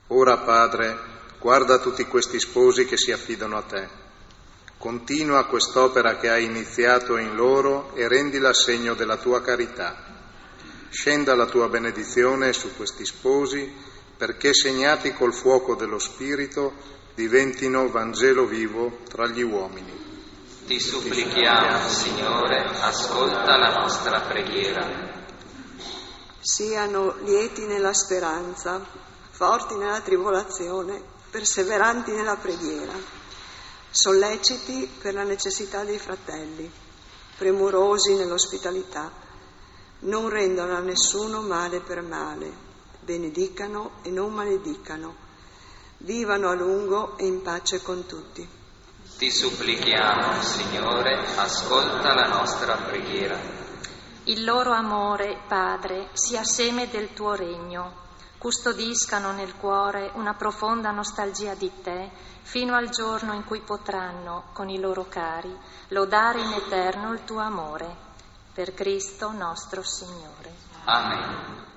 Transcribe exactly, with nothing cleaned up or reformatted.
Ora, Padre, guarda tutti questi sposi che si affidano a Te. Continua quest'opera che hai iniziato in loro e rendila segno della Tua carità. Scenda la Tua benedizione su questi sposi, perché segnati col fuoco dello Spirito diventino Vangelo vivo tra gli uomini. Ti supplichiamo, Signore, ascolta la nostra preghiera. Siano lieti nella speranza, forti nella tribolazione, perseveranti nella preghiera, solleciti per la necessità dei fratelli, premurosi nell'ospitalità, non rendano a nessuno male per male, benedicano e non maledicano, vivano a lungo e in pace con tutti. Ti supplichiamo, Signore, ascolta la nostra preghiera. Il loro amore, Padre, sia seme del Tuo regno. Custodiscano nel cuore una profonda nostalgia di Te, fino al giorno in cui potranno, con i loro cari, lodare in eterno il Tuo amore. Per Cristo nostro Signore. Amen.